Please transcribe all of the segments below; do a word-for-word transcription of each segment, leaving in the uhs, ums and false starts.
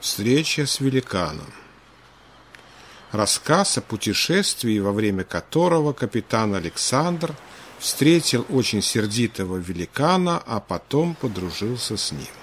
Встреча с великаном. Рассказ о путешествии, во время которого капитан Александр встретил очень сердитого великана, а потом подружился с ним.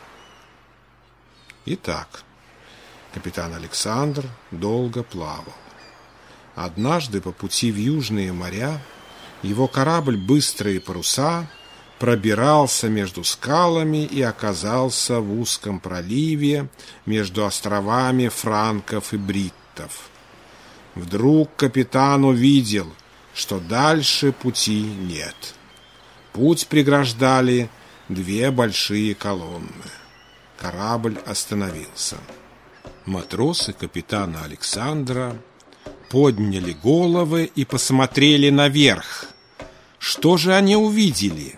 Итак, капитан Александр долго плавал. Однажды по пути в южные моря его корабль «Быстрые паруса» пробирался между скалами и оказался в узком проливе между островами франков и бриттов. Вдруг капитан увидел, что дальше пути нет. Путь преграждали две большие колонны. Корабль остановился. Матросы капитана Александра подняли головы и посмотрели наверх. Что же они увидели?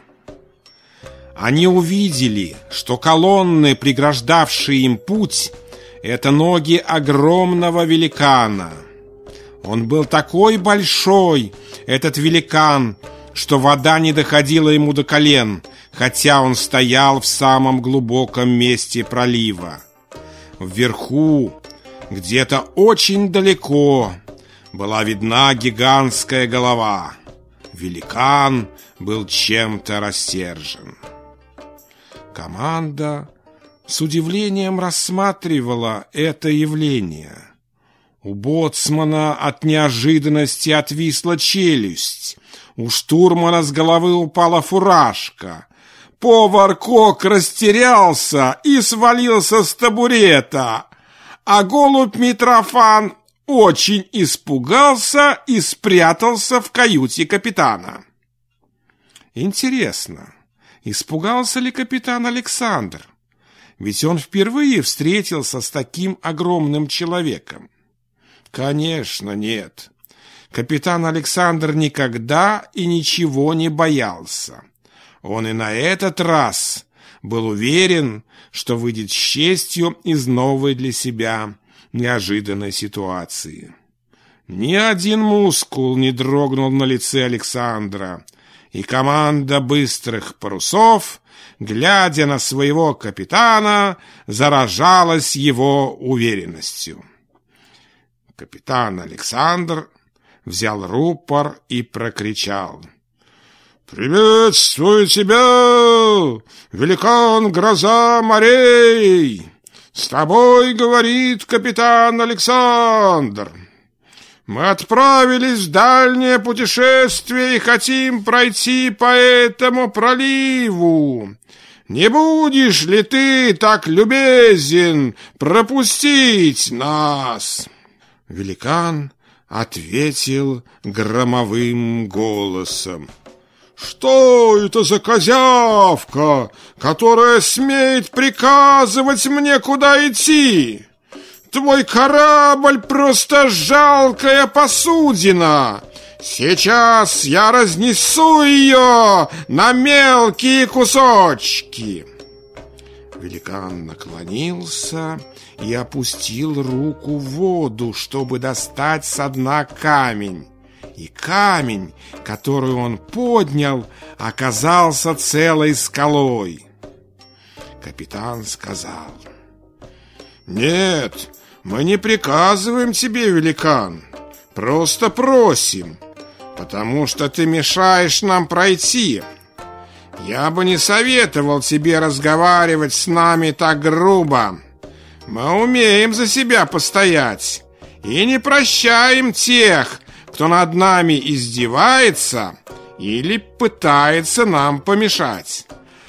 Они увидели, что колонны, преграждавшие им путь, это ноги огромного великана. Он был такой большой, этот великан, что вода не доходила ему до колен, хотя он стоял в самом глубоком месте пролива. Вверху, где-то очень далеко, была видна гигантская голова. Великан был чем-то рассержен. Команда с удивлением рассматривала это явление. У боцмана от неожиданности отвисла челюсть. У штурмана с головы упала фуражка. Повар Кок растерялся и свалился с табурета, а голубь Митрофан очень испугался и спрятался в каюте капитана. Интересно, испугался ли капитан Александр? Ведь он впервые встретился с таким огромным человеком. Конечно, нет. Капитан Александр никогда и ничего не боялся. Он и на этот раз был уверен, что выйдет с честью из новой для себя неожиданной ситуации. Ни один мускул не дрогнул на лице Александра, и команда быстрых парусов, глядя на своего капитана, заражалась его уверенностью. Капитан Александр взял рупор и прокричал: «Приветствую тебя, великан гроза морей! С тобой говорит капитан Александр. Мы отправились в дальнее путешествие и хотим пройти по этому проливу. Не будешь ли ты так любезен пропустить нас?» Великан ответил громовым голосом: «Что это за козявка, которая смеет приказывать мне, куда идти? Твой корабль просто жалкая посудина. Сейчас я разнесу ее на мелкие кусочки». Великан наклонился и опустил руку в воду, чтобы достать со дна камень. И камень, который он поднял, оказался целой скалой. Капитан сказал: «Нет, мы не приказываем тебе, великан, просто просим, потому что ты мешаешь нам пройти. Я бы не советовал тебе разговаривать с нами так грубо. Мы умеем за себя постоять и не прощаем тех, кто над нами издевается или пытается нам помешать».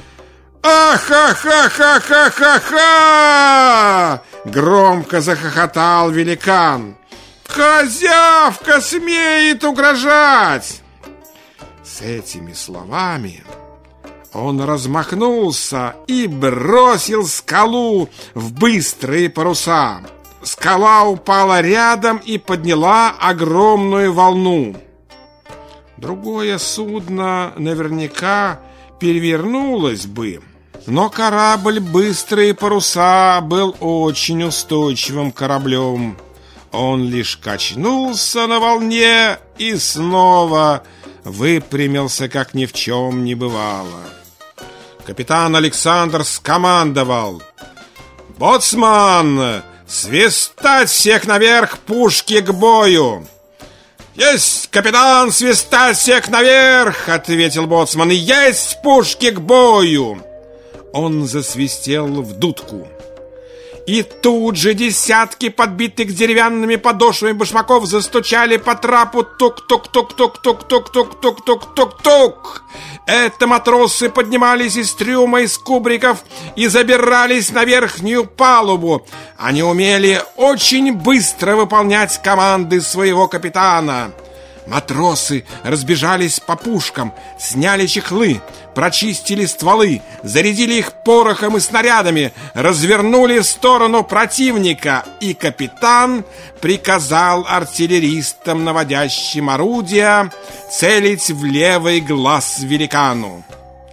«Ах-ха-ха-ха-ха-ха-ха!» громко захохотал великан. «Козявка смеет угрожать!» С этими словами он размахнулся и бросил скалу в быстрые паруса. Скала упала рядом и подняла огромную волну. Другое судно наверняка перевернулось бы, но корабль «Быстрые паруса» был очень устойчивым кораблем. Он лишь качнулся на волне и снова выпрямился, как ни в чем не бывало. Капитан Александр скомандовал: «Боцман, свистать всех наверх, пушки к бою!» «Есть, капитан, свистать всех наверх!» — ответил боцман. «Есть, пушки к бою!» Он засвистел в дудку. И тут же десятки подбитых деревянными подошвами башмаков застучали по трапу тук-тук-тук-тук-тук-тук-тук-тук-тук-тук. Это матросы поднимались из трюма, из кубриков и забирались на верхнюю палубу. Они умели очень быстро выполнять команды своего капитана. Матросы разбежались по пушкам, сняли чехлы, прочистили стволы, зарядили их порохом и снарядами, развернули в сторону противника, и капитан приказал артиллеристам, наводящим орудия, целить в левый глаз великану.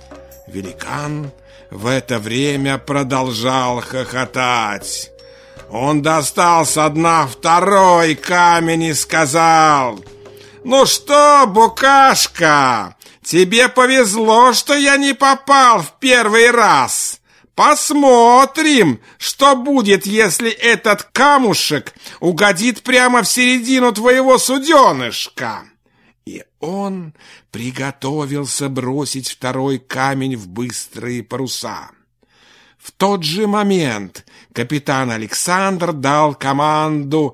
Великан в это время продолжал хохотать. Он достал со дна второй камень и сказал: «Ну что, букашка, тебе повезло, что я не попал в первый раз. Посмотрим, что будет, если этот камушек угодит прямо в середину твоего суденышка». И он приготовился бросить второй камень в быстрые паруса. В тот же момент капитан Александр дал команду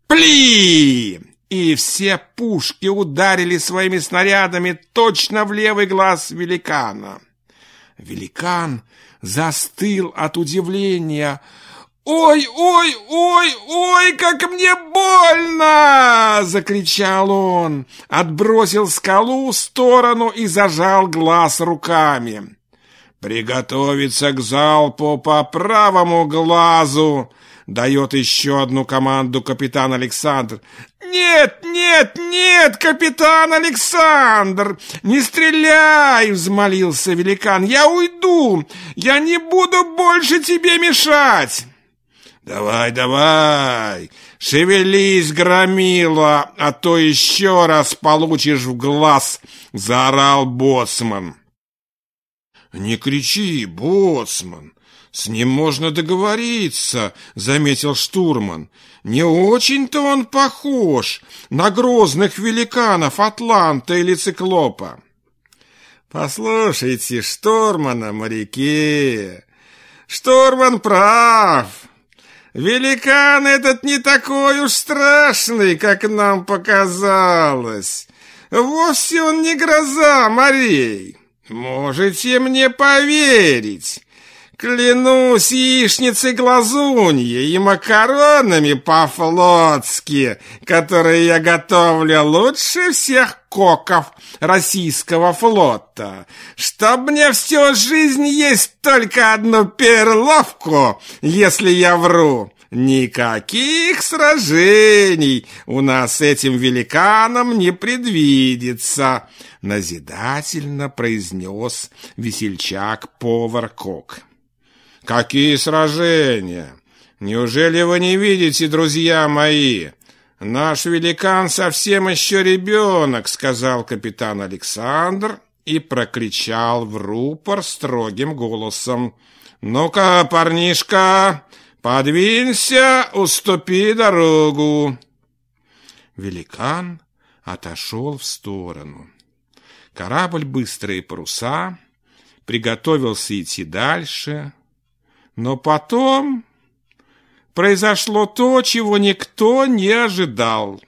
«Пли!», и все пушки ударили своими снарядами точно в левый глаз великана. Великан застыл от удивления. «Ой, ой, ой, ой, как мне больно!» — закричал он, отбросил скалу в сторону и зажал глаз руками. «Приготовиться к залпу по правому глазу!» — дает еще одну команду капитан Александр. «Нет, нет, нет, капитан Александр, не стреляй!» — взмолился великан. «Я уйду, я не буду больше тебе мешать!» «Давай, давай, шевелись, громила, а то еще раз получишь в глаз!» — заорал боцман. «Не кричи, боцман, с ним можно договориться», — заметил штурман. «Не очень-то он похож на грозных великанов Атланта или Циклопа». «Послушайте штурмана, моряки, штурман прав. Великан этот не такой уж страшный, как нам показалось. Вовсе он не гроза морей. Можете мне поверить. Клянусь яичницей-глазуньей и макаронами по-флотски, которые я готовлю лучше всех коков российского флота. Чтоб мне всю жизнь есть только одну перловку, если я вру. Никаких сражений у нас с этим великаном не предвидится», — назидательно произнес весельчак-повар Кок. «Какие сражения? Неужели вы не видите, друзья мои? Наш великан совсем еще ребенок», — сказал капитан Александр и прокричал в рупор строгим голосом: «Ну-ка, парнишка, подвинься, уступи дорогу». Великан отошел в сторону. Корабль «Быстрые паруса» приготовился идти дальше, но потом произошло то, чего никто не ожидал.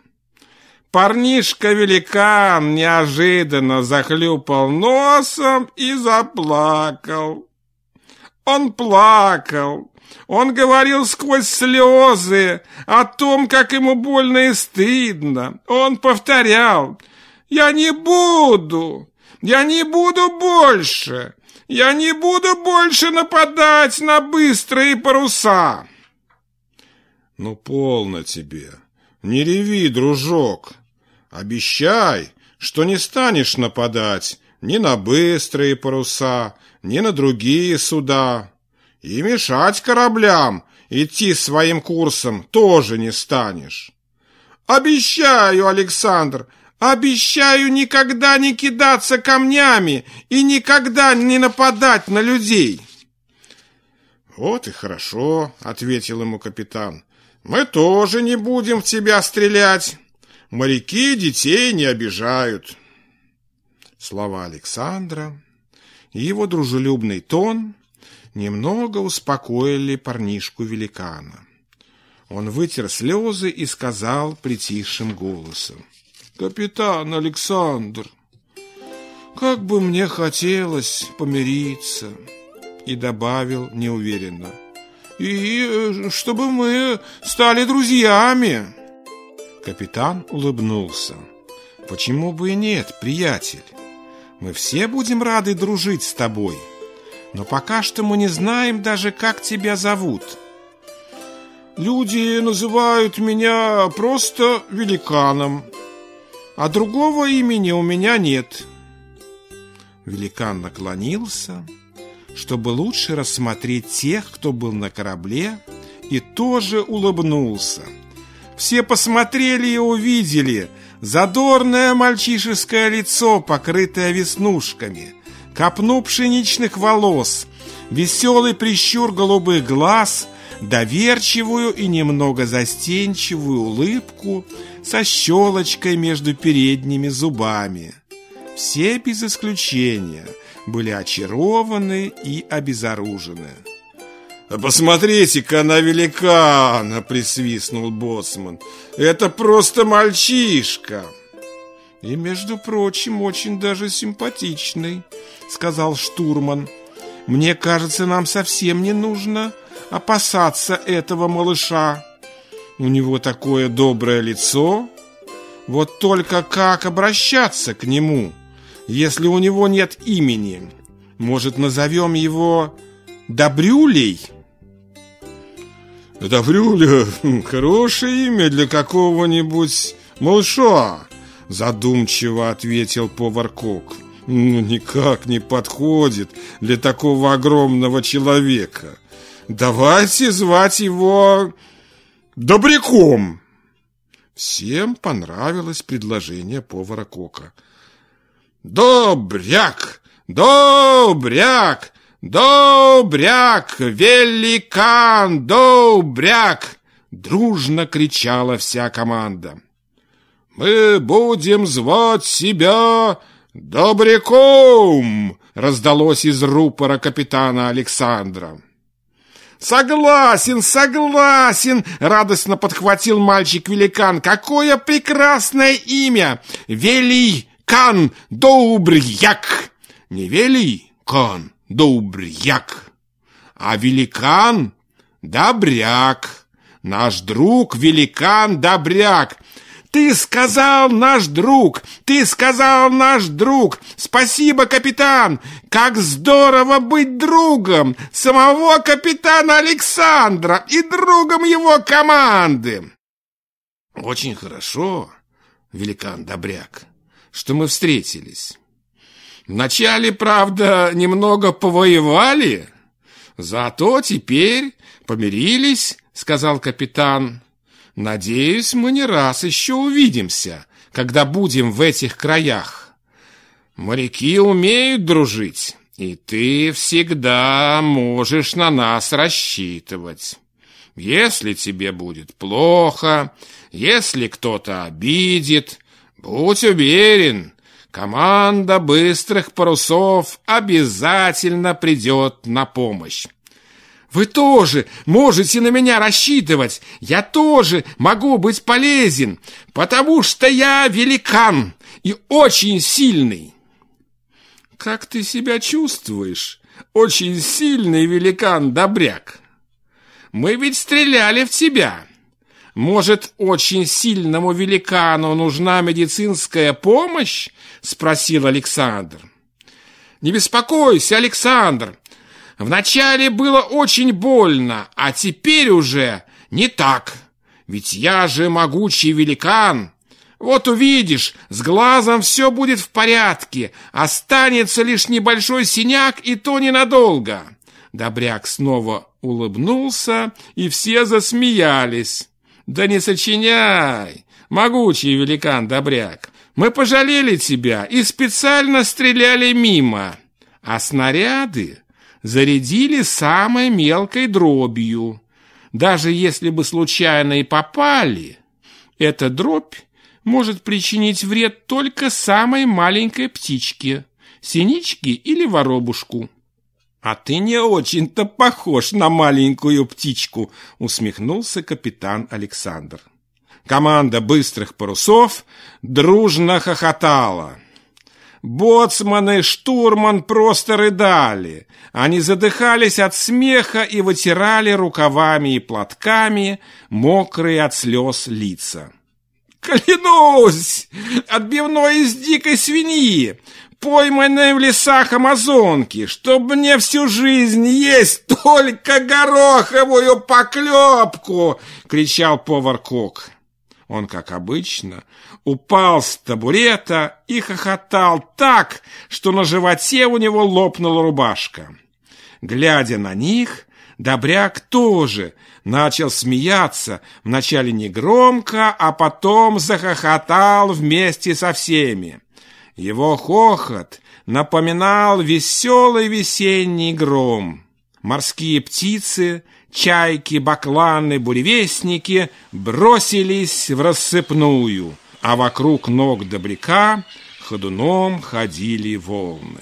Парнишка-великан неожиданно захлюпал носом и заплакал. Он плакал. Он говорил сквозь слезы о том, как ему больно и стыдно. Он повторял: «Я не буду, я не буду больше, я не буду больше нападать на быстрые паруса». «Ну, полно тебе, не реви, дружок. Обещай, что не станешь нападать ни на быстрые паруса, ни на другие суда. И мешать кораблям идти своим курсом тоже не станешь». «Обещаю, Александр, обещаю никогда не кидаться камнями и никогда не нападать на людей». Вот и хорошо, ответил ему капитан. Мы тоже не будем в тебя стрелять. Моряки детей не обижают. Слова Александра и его дружелюбный тон немного успокоили парнишку-великана. Он вытер слезы и сказал притихшим голосом: «Капитан Александр, как бы мне хотелось помириться!» И добавил неуверенно: «И чтобы мы стали друзьями!» Капитан улыбнулся. «Почему бы и нет, приятель? Мы все будем рады дружить с тобой. Но пока что мы не знаем даже, как тебя зовут». «Люди называют меня просто великаном, а другого имени у меня нет». Великан наклонился, чтобы лучше рассмотреть тех, кто был на корабле, и тоже улыбнулся. Все посмотрели и увидели задорное мальчишеское лицо, покрытое веснушками, копну пшеничных волос, веселый прищур голубых глаз, доверчивую и немного застенчивую улыбку со щелочкой между передними зубами. Все без исключения были очарованы и обезоружены. «Посмотрите-ка на великана!» — присвистнул боцман. «Это просто мальчишка!» «И, между прочим, очень даже симпатичный», — сказал штурман. «Мне кажется, нам совсем не нужно опасаться этого малыша. У него такое доброе лицо. Вот только как обращаться к нему, если у него нет имени? Может, назовем его Добрюлей?» «Добрюля — хорошее имя для какого-нибудь малыша», — задумчиво ответил повар Кок. «Ну, никак не подходит для такого огромного человека. Давайте звать его Добряком». Всем понравилось предложение повара Кока. «Добряк! Добряк! Добряк! Великан! Добряк!» дружно кричала вся команда. «Мы будем звать себя Добряком!» раздалось из рупора капитана Александра. «Согласен, согласен!» — радостно подхватил мальчик-великан. «Какое прекрасное имя! Великан Добряк!» Не Великан Добряк, а великан Добряк. Наш друг великан Добряк. «Ты сказал, наш друг! Ты сказал, наш друг! Спасибо, капитан! Как здорово быть другом самого капитана Александра и другом его команды!» «Очень хорошо, великан Добряк, что мы встретились. Вначале, правда, немного повоевали, зато теперь помирились», — сказал капитан. «Надеюсь, мы не раз еще увидимся, когда будем в этих краях. Моряки умеют дружить, и ты всегда можешь на нас рассчитывать. Если тебе будет плохо, если кто-то обидит, будь уверен, команда быстрых парусов обязательно придет на помощь. Вы тоже можете на меня рассчитывать. Я тоже могу быть полезен, потому что я великан и очень сильный». «Как ты себя чувствуешь, очень сильный великан Добряк? Мы ведь стреляли в тебя. Может, очень сильному великану нужна медицинская помощь?» — спросил Александр. «Не беспокойся, Александр. Вначале было очень больно, а теперь уже не так. Ведь я же могучий великан. Вот увидишь, с глазом все будет в порядке. Останется лишь небольшой синяк, и то ненадолго». Добряк снова улыбнулся, и все засмеялись. «Да не сочиняй, могучий великан Добряк. Мы пожалели тебя и специально стреляли мимо. А снаряды зарядили самой мелкой дробью. Даже если бы случайно и попали, эта дробь может причинить вред только самой маленькой птичке, синичке или воробушку. «А ты не очень-то похож на маленькую птичку», — усмехнулся капитан Александр. Команда быстрых парусов дружно хохотала. Боцман и штурман просто рыдали. Они задыхались от смеха и вытирали рукавами и платками мокрые от слез лица. «Клянусь, отбивной из дикой свиньи, пойманной в лесах Амазонки, чтобы мне всю жизнь есть только гороховую поклепку!» — кричал повар Кок. Он, как обычно, упал с табурета и хохотал так, что на животе у него лопнула рубашка. Глядя на них, Добряк тоже начал смеяться, вначале негромко, а потом захохотал вместе со всеми. Его хохот напоминал веселый весенний гром. Морские птицы, чайки, бакланы, буревестники бросились в рассыпную, а вокруг ног Добряка ходуном ходили волны.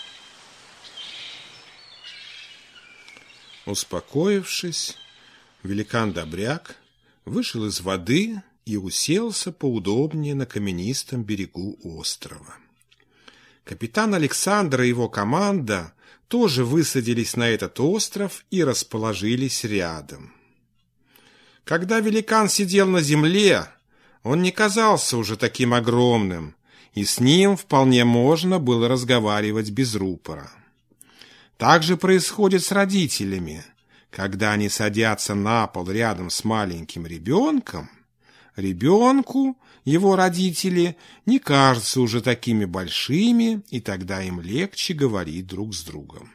Успокоившись, великан Добряк вышел из воды и уселся поудобнее на каменистом берегу острова. Капитан Александр и его команда тоже высадились на этот остров и расположились рядом. Когда великан сидел на земле, он не казался уже таким огромным, и с ним вполне можно было разговаривать без рупора. Так же происходит с родителями. Когда они садятся на пол рядом с маленьким ребенком, ребенку его родители не кажутся уже такими большими, и тогда им легче говорить друг с другом.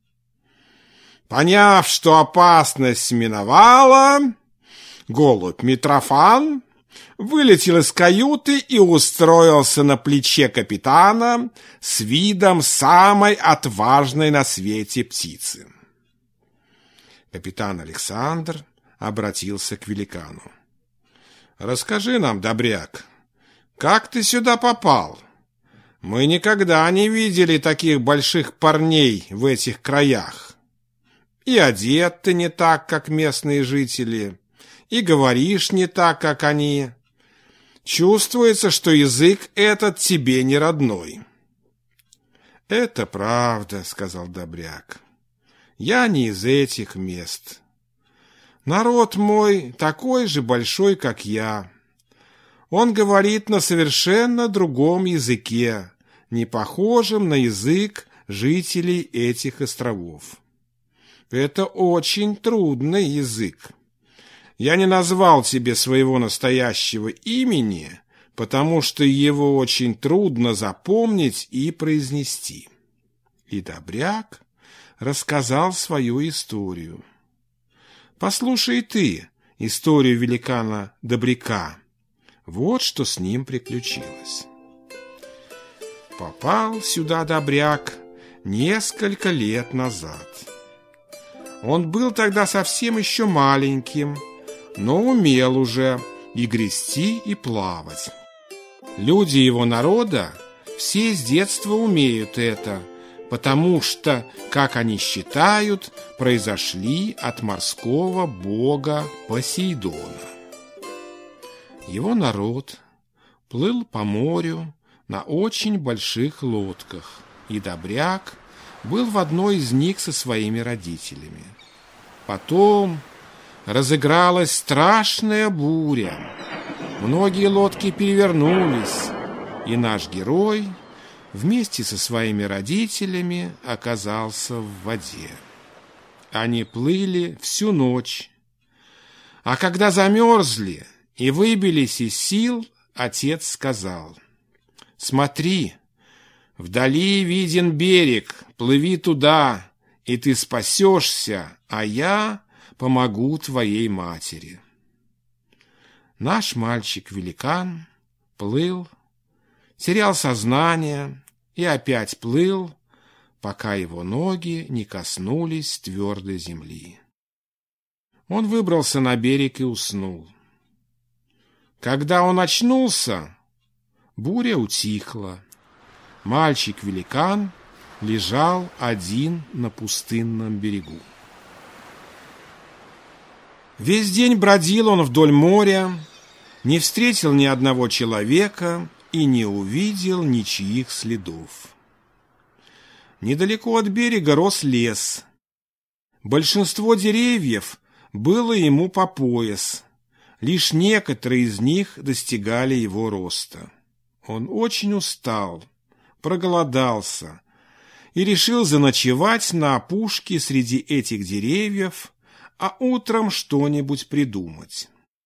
Поняв, что опасность миновала, голубь Митрофан вылетел из каюты и устроился на плече капитана с видом самой отважной на свете птицы. Капитан Александр обратился к великану. «Расскажи нам, Добряк, как ты сюда попал? Мы никогда не видели таких больших парней в этих краях. И одет ты не так, как местные жители, и говоришь не так, как они. Чувствуется, что язык этот тебе не родной». «Это правда», — сказал Добряк. «Я не из этих мест. Народ мой такой же большой, как я. Он говорит на совершенно другом языке, не похожем на язык жителей этих островов. Это очень трудный язык. Я не назвал тебе своего настоящего имени, потому что его очень трудно запомнить и произнести». И Добряк рассказал свою историю. Послушай ты историю великана Добряка. Вот что с ним приключилось. Попал сюда Добряк несколько лет назад. Он был тогда совсем еще маленьким, но умел уже и грести, и плавать. Люди его народа все с детства умеют это, потому что, как они считают, произошли от морского бога Посейдона. Его народ плыл по морю на очень больших лодках, и Добряк был в одной из них со своими родителями. Потом разыгралась страшная буря. Многие лодки перевернулись, и наш герой вместе со своими родителями оказался в воде. Они плыли всю ночь, а когда замерзли и выбились из сил, отец сказал: «Смотри, вдали виден берег, плыви туда, и ты спасешься, а я помогу твоей матери». Наш мальчик-великан плыл, терял сознание и опять плыл, пока его ноги не коснулись твердой земли. Он выбрался на берег и уснул. Когда он очнулся, буря утихла. Мальчик-великан лежал один на пустынном берегу. Весь день бродил он вдоль моря, не встретил ни одного человека и не увидел ничьих следов. Недалеко от берега рос лес. Большинство деревьев было ему по пояс, лишь некоторые из них достигали его роста. Он очень устал, проголодался и решил заночевать на опушке среди этих деревьев, а утром что-нибудь придумать.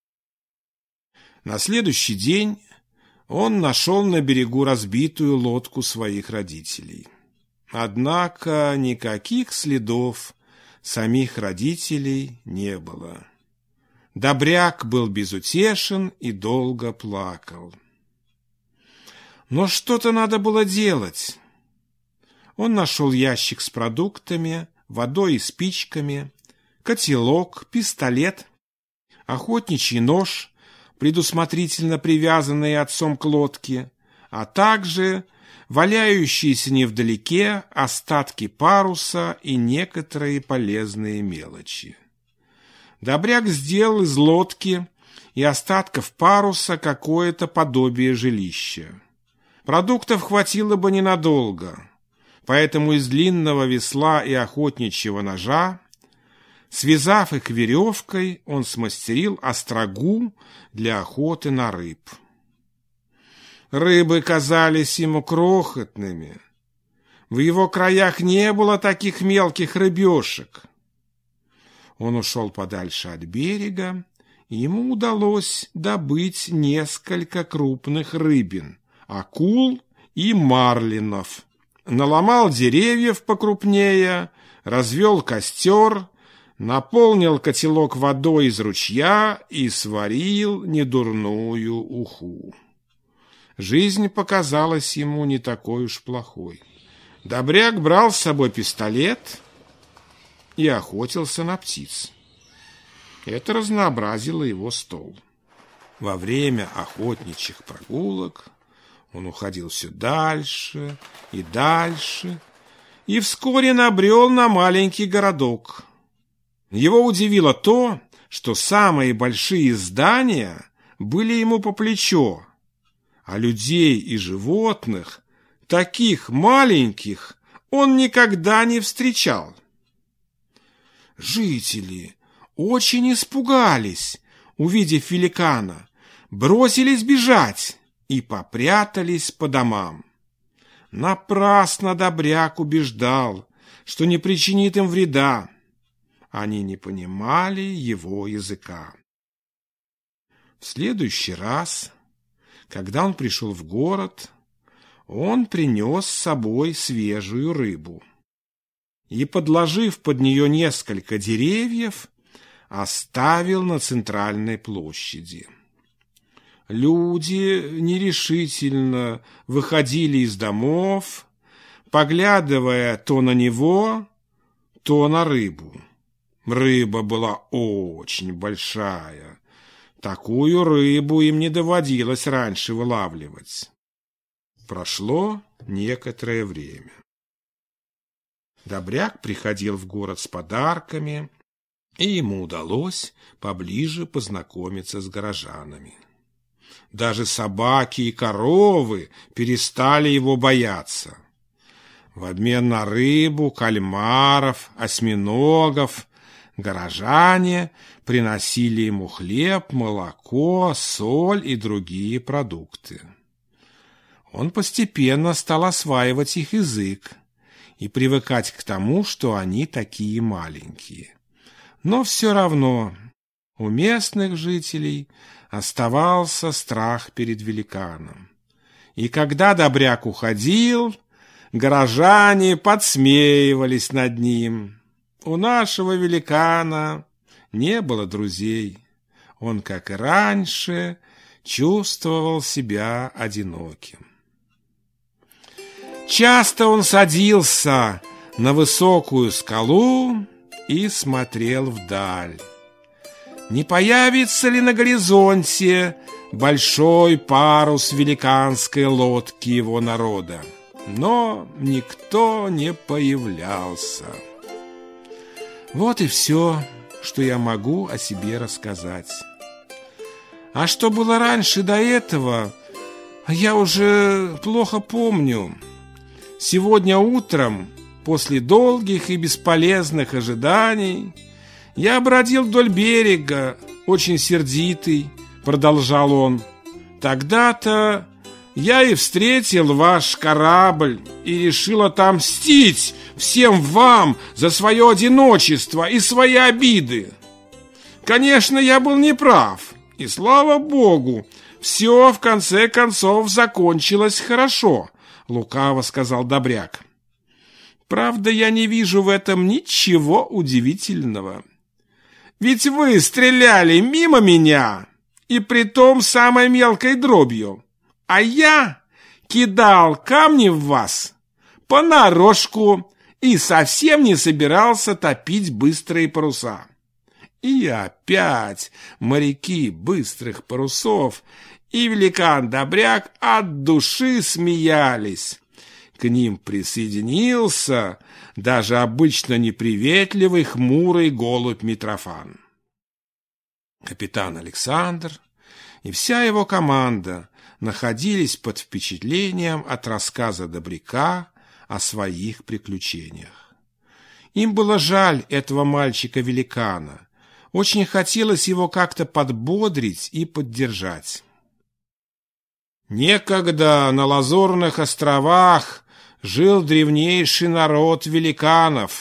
На следующий день он нашел на берегу разбитую лодку своих родителей. Однако никаких следов самих родителей не было. Добряк был безутешен и долго плакал. Но что-то надо было делать. Он нашел ящик с продуктами, водой и спичками, котелок, пистолет, охотничий нож, предусмотрительно привязанный отцом к лодке, а также валяющиеся невдалеке остатки паруса и некоторые полезные мелочи. Добряк сделал из лодки и остатков паруса какое-то подобие жилища. Продуктов хватило бы ненадолго, поэтому из длинного весла и охотничьего ножа, связав их веревкой, он смастерил острогу для охоты на рыб. Рыбы казались ему крохотными. В его краях не было таких мелких рыбешек. Он ушел подальше от берега, и ему удалось добыть несколько крупных рыбин, акул и марлинов. Наломал деревьев покрупнее, развел костер, наполнил котелок водой из ручья и сварил недурную уху. Жизнь показалась ему не такой уж плохой. Добряк брал с собой пистолет и охотился на птиц. Это разнообразило его стол. Во время охотничьих прогулок он уходил все дальше и дальше, и вскоре набрел на маленький городок. Его удивило то, что самые большие здания были ему по плечо, а людей и животных, таких маленьких, он никогда не встречал. Жители очень испугались, увидев великана, бросились бежать и попрятались по домам. Напрасно Добряк убеждал, что не причинит им вреда. Они не понимали его языка. В следующий раз, когда он пришел в город, он принес с собой свежую рыбу и, подложив под нее несколько деревьев, оставил на центральной площади. Люди нерешительно выходили из домов, поглядывая то на него, то на рыбу. Рыба была очень большая. Такую рыбу им не доводилось раньше вылавливать. Прошло некоторое время. Добряк приходил в город с подарками, и ему удалось поближе познакомиться с горожанами. Даже собаки и коровы перестали его бояться. В обмен на рыбу, кальмаров, осьминогов горожане приносили ему хлеб, молоко, соль и другие продукты. Он постепенно стал осваивать их язык и привыкать к тому, что они такие маленькие. Но все равно у местных жителей оставался страх перед великаном. И когда Добряк уходил, горожане подсмеивались над ним. У нашего великана не было друзей. Он, как и раньше, чувствовал себя одиноким. Часто он садился на высокую скалу и смотрел вдаль. Не появится ли на горизонте большой парус великанской лодки его народа? Но никто не появлялся. Вот и все, что я могу о себе рассказать. А что было раньше до этого, я уже плохо помню. Сегодня утром, после долгих и бесполезных ожиданий, я бродил вдоль берега, очень сердитый, продолжал он. Тогда-то я и встретил ваш корабль и решил отомстить всем вам за свое одиночество и свои обиды. Конечно, я был неправ, и слава Богу, все в конце концов закончилось хорошо, лукаво сказал Добряк. Правда, я не вижу в этом ничего удивительного. Ведь вы стреляли мимо меня, и притом самой мелкой дробью, а я кидал камни в вас понарошку и совсем не собирался топить быстрые паруса. И опять моряки быстрых парусов и великан Добряк от души смеялись. К ним присоединился даже обычно неприветливый хмурый голубь Митрофан. Капитан Александр и вся его команда находились под впечатлением от рассказа Добряка о своих приключениях. Им было жаль этого мальчика-великана, очень хотелось его как-то подбодрить и поддержать. Некогда на Лазурных островах жил древнейший народ великанов.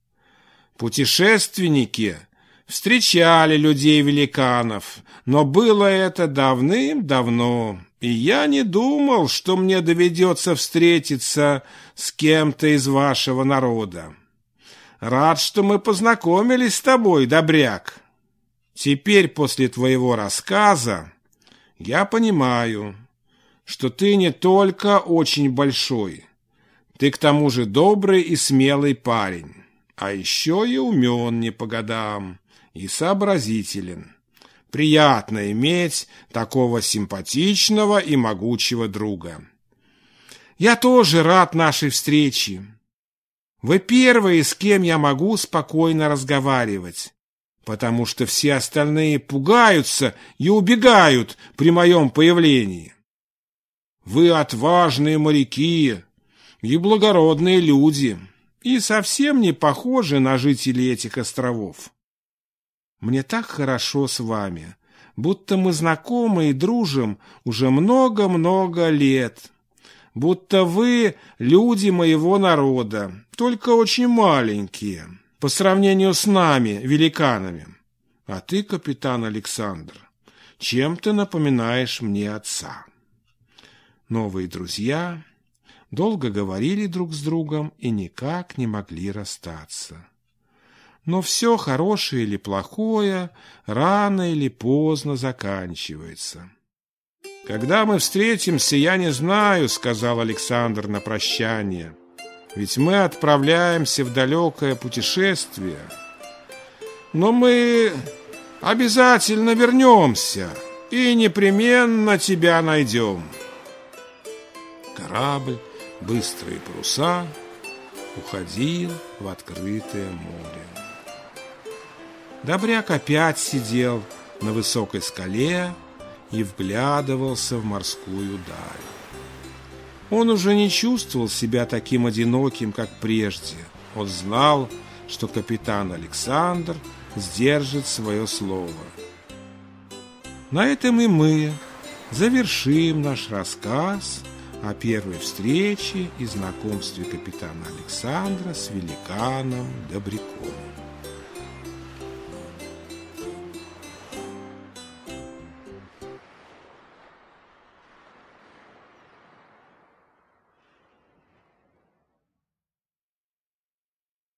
Путешественники встречали людей-великанов, но было это давным-давно, и я не думал, что мне доведется встретиться с кем-то из вашего народа. Рад, что мы познакомились с тобой, Добряк. Теперь, после твоего рассказа, я понимаю, что ты не только очень большой, ты к тому же добрый и смелый парень, а еще и умен не по годам и сообразителен. Приятно иметь такого симпатичного и могучего друга. Я тоже рад нашей встрече. Вы первые, с кем я могу спокойно разговаривать, потому что все остальные пугаются и убегают при моем появлении. Вы отважные моряки и благородные люди, и совсем не похожи на жителей этих островов. Мне так хорошо с вами, будто мы знакомы и дружим уже много-много лет, будто вы люди моего народа, только очень маленькие, по сравнению с нами, великанами. А ты, капитан Александр, чем-то напоминаешь мне отца. Новые друзья долго говорили друг с другом и никак не могли расстаться. Но все хорошее или плохое рано или поздно заканчивается. «Когда мы встретимся, я не знаю», — сказал Александр на прощание, «ведь мы отправляемся в далекое путешествие. Но мы обязательно вернемся и непременно тебя найдем». Корабль, быстрые паруса, уходил в открытое море. Добряк опять сидел на высокой скале и вглядывался в морскую даль. Он уже не чувствовал себя таким одиноким, как прежде. Он знал, что капитан Александр сдержит свое слово. На этом и мы завершим наш рассказ о первой встрече и знакомстве капитана Александра с великаном Добряком.